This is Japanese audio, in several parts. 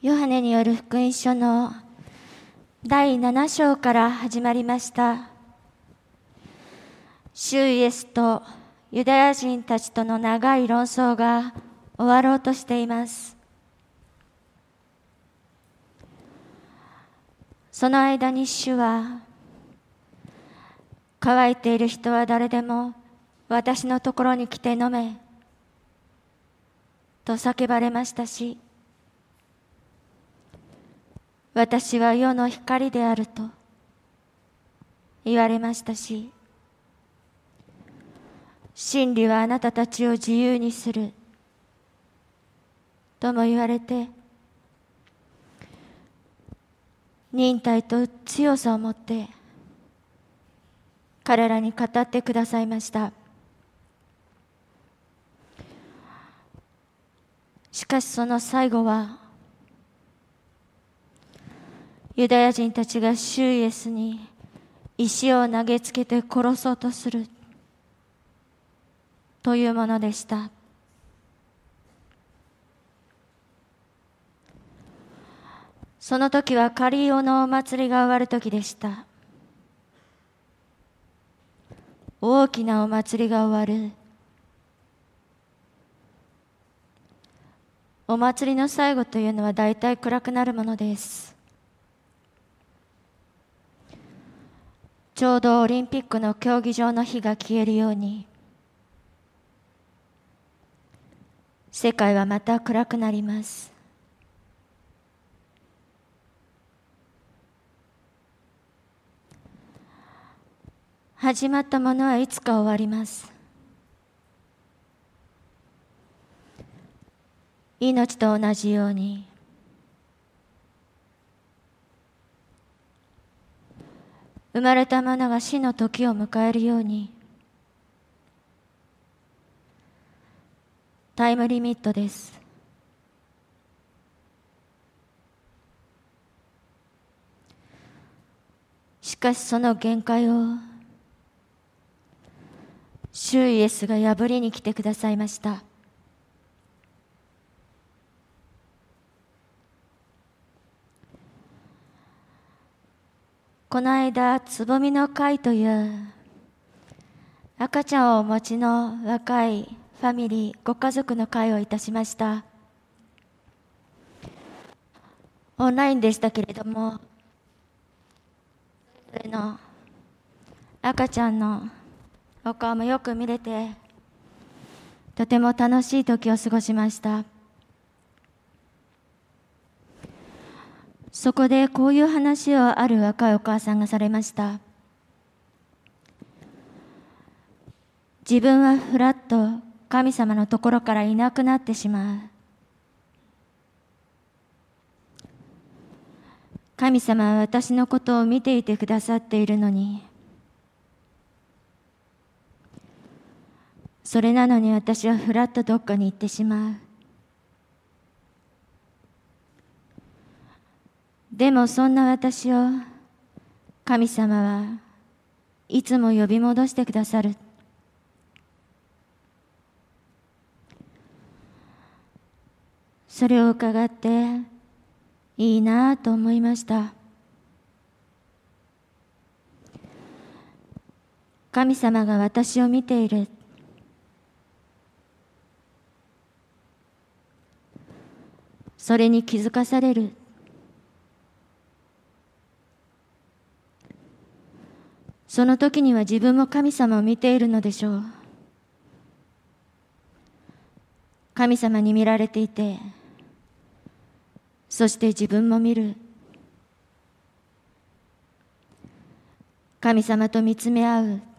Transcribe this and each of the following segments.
ヨハネによる福音書の第7章から始まりました。主イエスとユダヤ人たちとの長い論争が終わろうとしています。その間に主は、乾いている人は誰でも私のところに来て飲めと叫ばれましたし、私は世の光であると言われましたし、真理はあなたたちを自由にするとも言われて、忍耐と強さを持って彼らに語ってくださいました。しかしその最後は、ユダヤ人たちが主イエスに石を投げつけて殺そうとするというものでした。その時はカリオのお祭りが終わる時でした。大きなお祭りが終わる。お祭りの最後というのは大体暗くなるものです。ちょうどオリンピックの競技場の火が消えるように、世界はまた暗くなります。始まったものはいつか終わります。命と同じように、生まれたものが死の時を迎えるように、タイムリミットです。しかしその限界を主イエスが破りに来てくださいました。この間、つぼみの会という赤ちゃんをお持ちの若いファミリー、ご家族の会をいたしました。オンラインでしたけれども、それの赤ちゃんのお顔もよく見れて、とても楽しい時を過ごしました。そこでこういう話をある若いお母さんがされました。自分はふらっと神様のところからいなくなってしまう。神様は私のことを見ていてくださっているのに、それなのに私はふらっとどっかに行ってしまう。でもそんな私を神様はいつも呼び戻してくださる。それを伺っていいなと思いました。神様が私を見ている。それに気づかされる。その時には自分も神様を見ているのでしょう。神様に見られていて、そして自分も見る。神様と見つめ合う。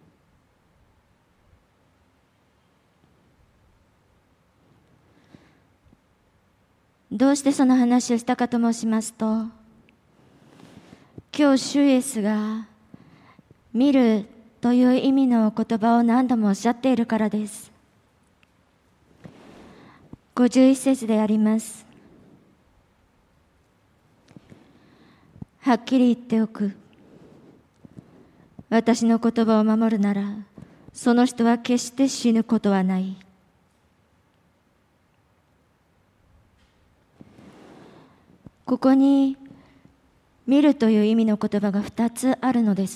どうしてその話をしたかと申しますと、今日主イエスが見るという意味の言葉を何度もおっしゃっているからです。51節であります。はっきり言っておく。私の言葉を守るなら、その人は決して死ぬことはない。 ここに見るという意味の言葉が2つあるのです。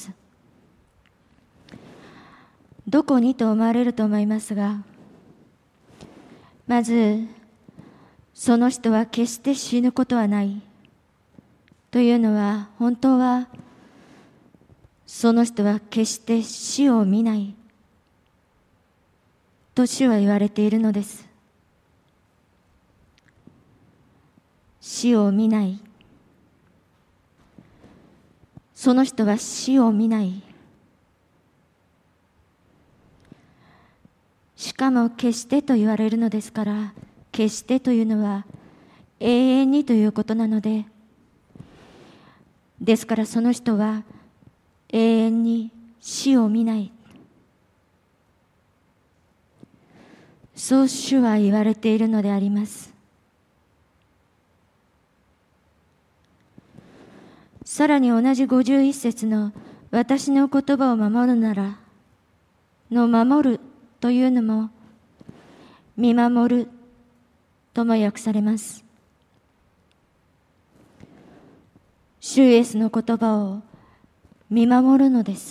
どこにと思われると思いますが、まずその人は決して死ぬことはないというのは、本当はその人は決して死を見ないと主は言われているのです。死を見ない、その人は死を見ない。しかも決してと言われるのですから、決してというのは永遠にということなので、ですからその人は永遠に死を見ない、そう主は言われているのであります。さらに同じ51節の私の言葉を守るならの守るというのも見守るとも訳されます。主イエスの言葉を見守るのです。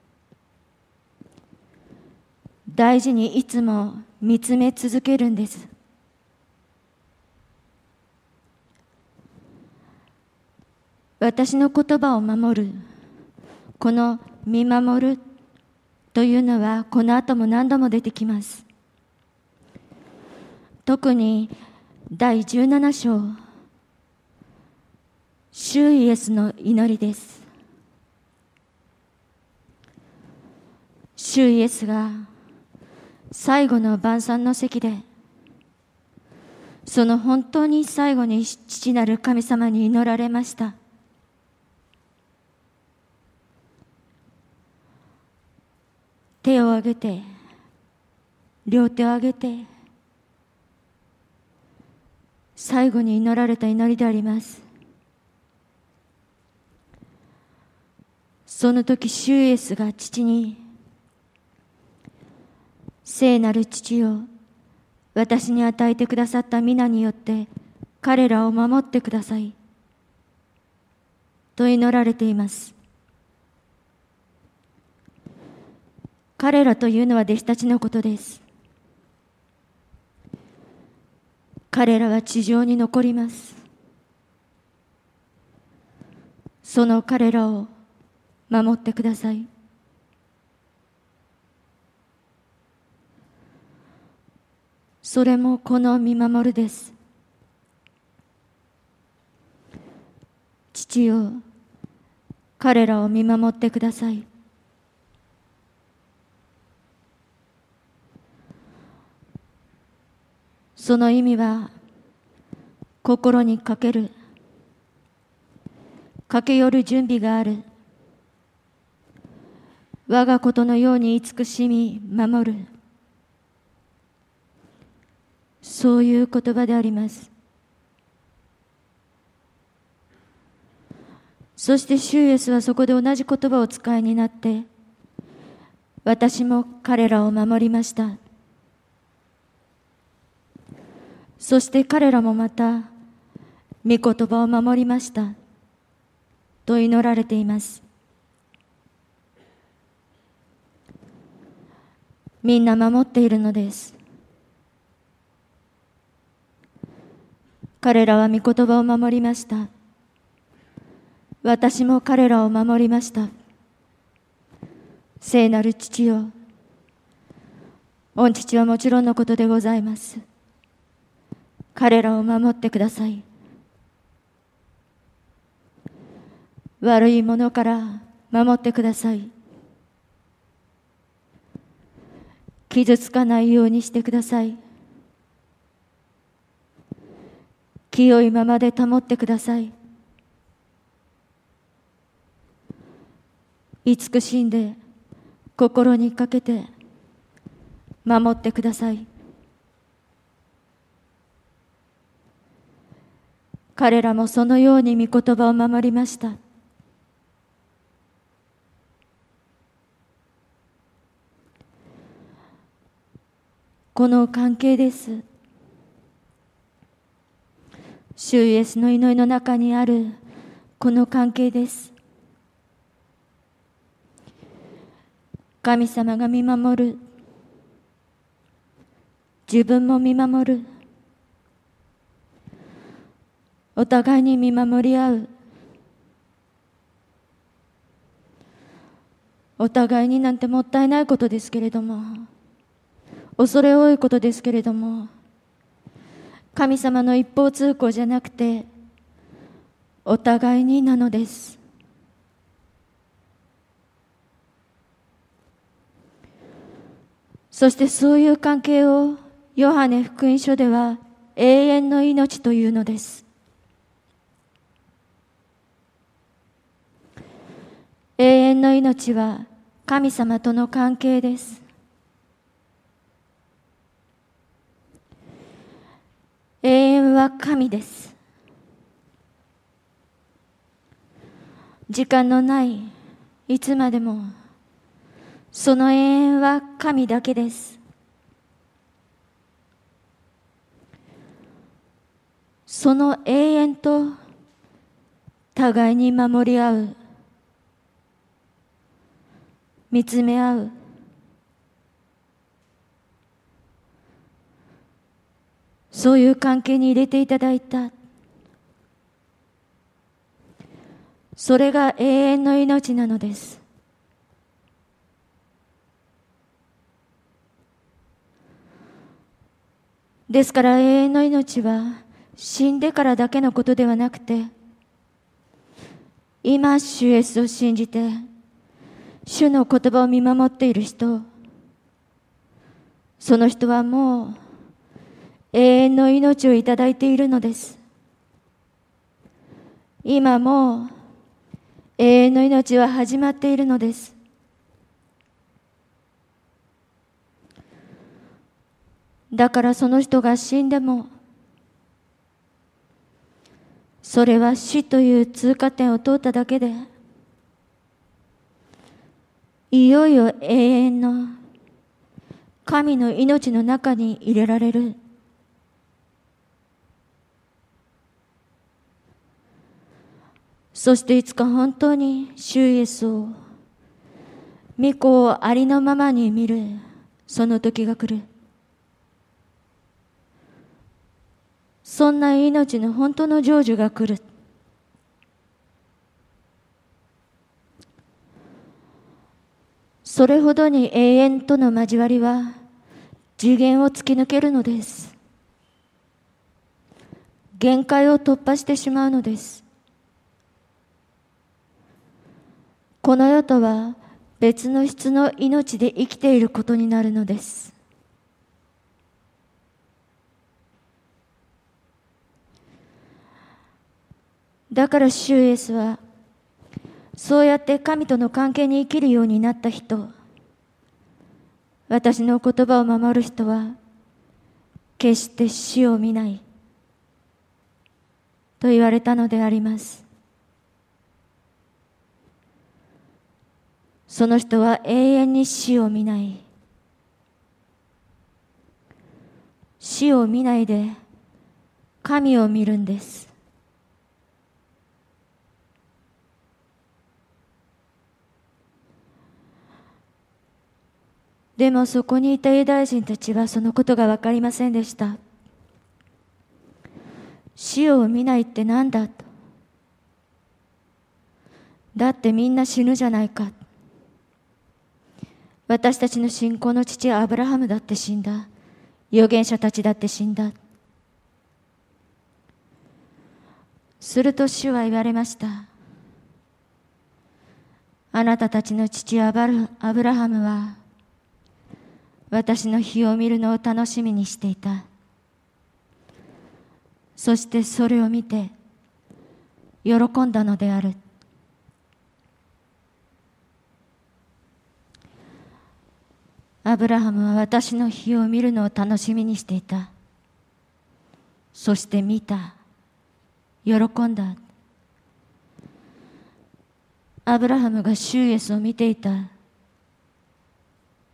大事にいつも見つめ続けるんです。私の言葉を守る、この見守るというのはこの後も何度も出てきます。特に第17章、主イエスの祈りです。主イエスが最後の晩餐の席で、その本当に最後に父なる神様に祈られました。手を挙げて、両手を挙げて、最後に祈られた祈りであります。その時、主イエスが父に、聖なる父よ、私に与えてくださった皆によって彼らを守ってくださいと祈られています。彼らというのは弟子たちのことです。彼らは地上に残ります。その彼らを守ってください。それもこの見守るです。父よ、彼らを見守ってください。その意味は、心にかける、駆け寄る準備がある。我がことのように慈しみ守る。そういう言葉であります。そして主イエスはそこで同じ言葉を使いになって、私も彼らを守りました。そして彼らもまた、御言葉を守りました。と祈られています。みんな守っているのです。彼らは御言葉を守りました。私も彼らを守りました。聖なる父よ、御父はもちろんのことでございます。彼らを守ってください。悪いものから守ってください。傷つかないようにしてください。清いままで保ってください。慈しんで心にかけて守ってください。彼らもそのように御言葉を守りました。この関係です。 主イエスの祈りの中にあるこの関係です。神様が見守る。自分も見守る。お互いに見守り合う。お互いになんてもったいないことですけれども、恐れ多いことですけれども、神様の一方通行じゃなくて、お互いになのです。そしてそういう関係をヨハネ福音書では永遠の命というのです。永遠の命は神様との関係です。永遠は神です。時間のないいつまでもその永遠は神だけです。その永遠と互いに守り合う、見つめ合う、そういう関係に入れていただいた。それが永遠の命なのです。ですから永遠の命は死んでからだけのことではなくて、今主イエスを信じて主の言葉を見守っている人、その人はもう永遠の命をいただいているのです。今もう永遠の命は始まっているのです。だからその人が死んでも、それは死という通過点を通っただけで、いよいよ永遠の神の命の中に入れられる。そしていつか本当に主イエスを、御子をありのままに見る、その時が来る。そんな命の本当の成就が来る。それほどに永遠との交わりは次元を突き抜けるのです。限界を突破してしまうのです。この世とは別の質の命で生きていることになるのです。だから主イエスは、そうやって神との関係に生きるようになった人、私の言葉を守る人は、決して死を見ない、と言われたのであります。その人は永遠に死を見ない。死を見ないで、神を見るんです。でもそこにいたユダヤ人たちはそのことが分かりませんでした。死を見ないってなんだと。だってみんな死ぬじゃないか。私たちの信仰の父アブラハムだって死んだ。預言者たちだって死んだ。すると主は言われました。あなたたちの父アブラハムは私の日を見るのを楽しみにしていた。そしてそれを見て喜んだのである。アブラハムは私の日を見るのを楽しみにしていた。そして見た。喜んだ。アブラハムが主イエスを見ていた。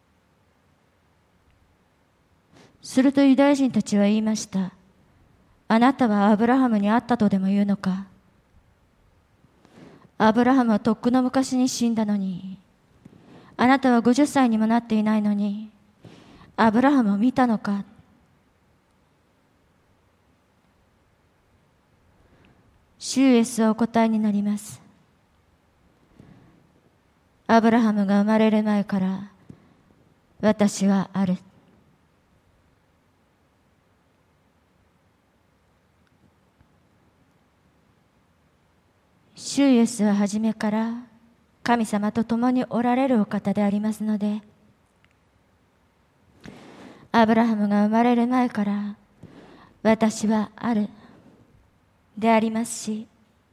するとユダヤ人たちは言いました。 あなたはアブラハムに会ったとでも言うのか。アブラハムはとっくの昔に死んだのに、あなたは50歳にもなっていないのに、アブラハムを見たのか。主イエスはお答えになります。アブラハムが生まれる前から私はある。主イエスは初めから神様と共におられるお方でありますので、アブラハムが生まれる前から私はあるでありますし、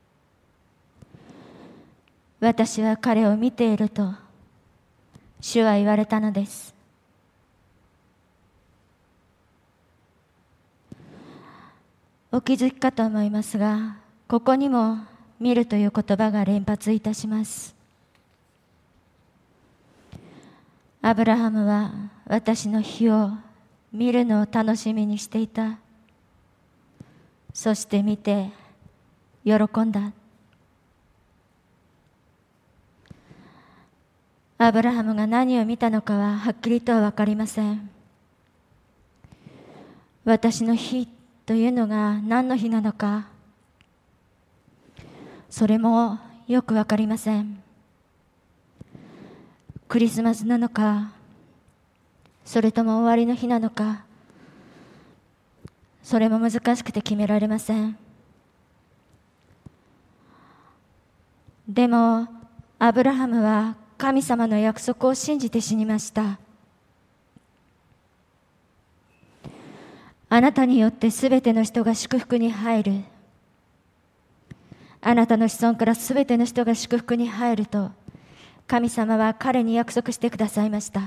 私は彼を見ていると主は言われたのです。お気づきかと思いますが、ここにも見るという言葉が連発いたします。アブラハムは私の日を見るのを楽しみにしていた。そして見て喜んだ。アブラハムが何を見たのかははっきりとは分かりません。私の日というのが何の日なのか、それもよく分かりません。クリスマスなのか、それとも終わりの日なのか、それも難しくて決められません。でもアブラハムは神様の約束を信じて死にました。あなたによってすべての人が祝福に入る。あなたの子孫からすべての人が祝福に入ると神様は彼に約束してくださいました。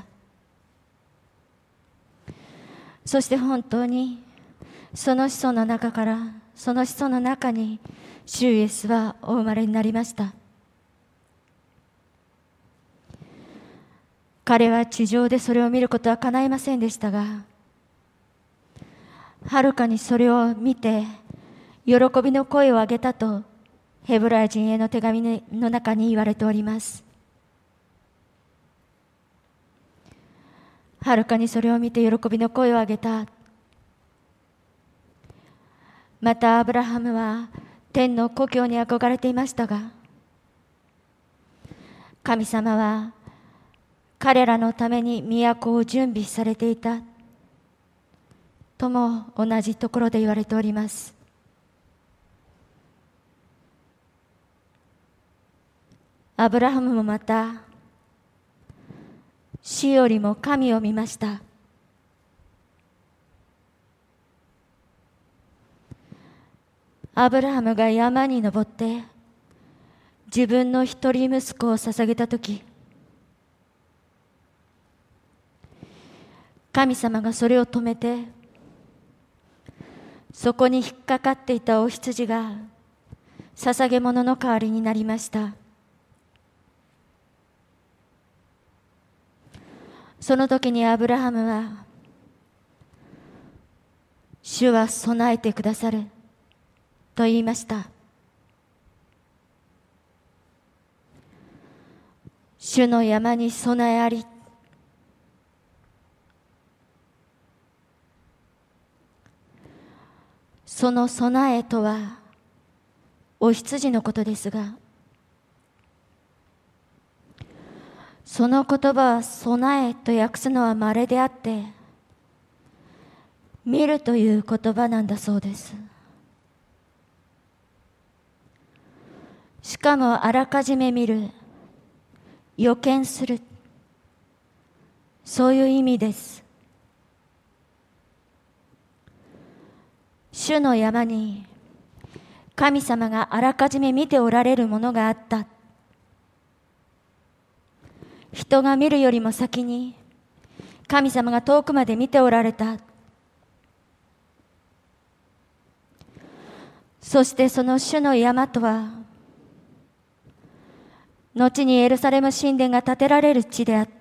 そして本当にその子孫の中から、その子孫の中に主イエスはお生まれになりました。彼は地上でそれを見ることは叶いませんでしたが、はるかにそれを見て喜びの声を上げたとヘブライ人への手紙の中に言われております。はるかにそれを見て喜びの声を上げた。またアブラハムは天の故郷に憧れていましたが、神様は彼らのために都を準備されていたとも同じところで言われております。アブラハムもまた死よりも神を見ました。アブラハムが山に登って自分の一人息子を捧げたとき、神様がそれを止めて、そこに引っかかっていたお羊が捧げ物の代わりになりました。その時にアブラハムは、主は備えてくださると言いました。主の山に備えあり。その備えとはお羊のことですが、その言葉は備えと訳すのは稀であって、見るという言葉なんだそうです。しかもあらかじめ見る、予見する、そういう意味です。主の山に神様があらかじめ見ておられるものがあった。人が見るよりも先に神様が遠くまで見ておられた。そしてその主の山とは、後にエルサレム神殿が建てられる地であって、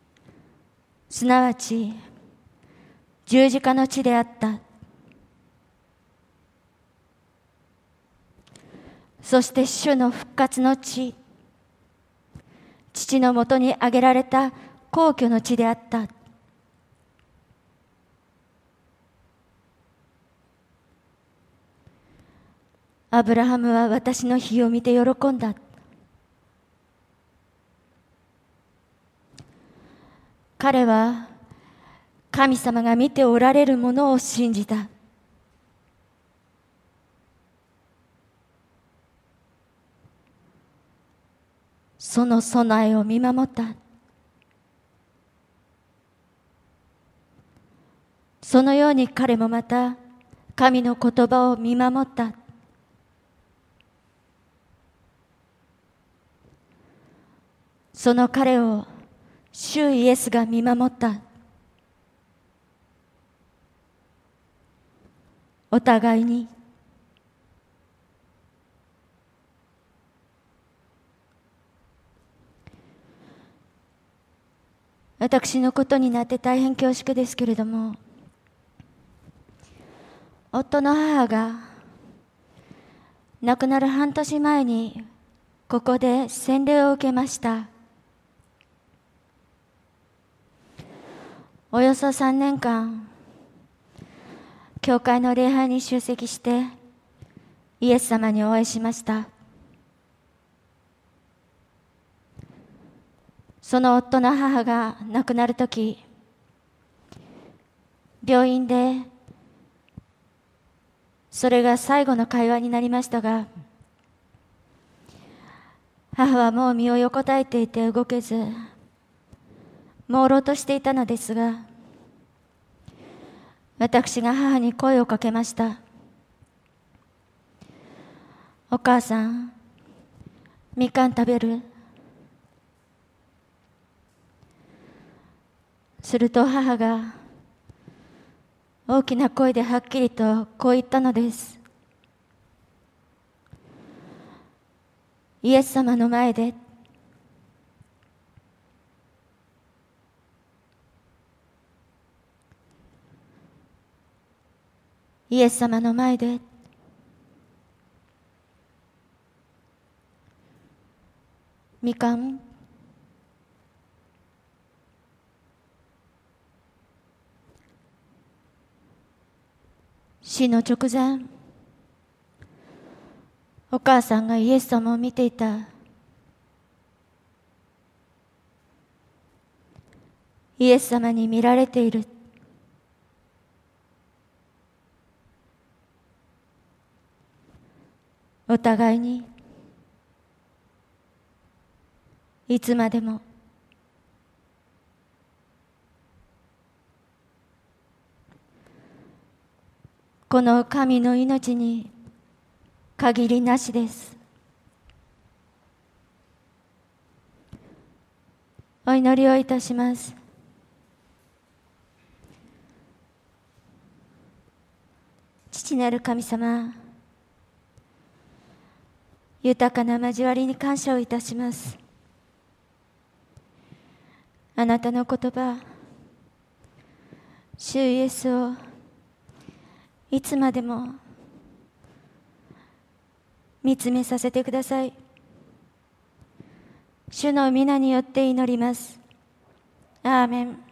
すなわち十字架の地であった。 そして主の復活の地、父のもとに挙げられた皇居の地であった。アブラハムは私の日を見て喜んだ。彼は神様が見ておられるものを信じた。その備えを見守った。そのように彼もまた神の言葉を見守った。その彼を主イエスが見守った。お互いに私のことになって大変恐縮ですけれども、夫の母が亡くなる半年前にここで洗礼を受けました。およそ3年間教会の礼拝に出席してイエス様にお会いしました。その夫の母が亡くなるとき、病院でそれが最後の会話になりましたが、母はもう身を横たえていて動けず朦朧としていたのですが、私が母に声をかけました。お母さん、みかん食べる？すると母が大きな声ではっきりとこう言ったのです。イエス様の前で、イエス様の前で、みかん、死の直前、お母さんがイエス様を見ていた。イエス様に見られている。お互いにいつまでもこの神の命に限りなしです。お祈りをいたします。父なる神様、豊かな交わりに感謝をいたします。あなたの言葉、主イエスをいつまでも見つめさせてください。主の皆によって祈ります。アーメン。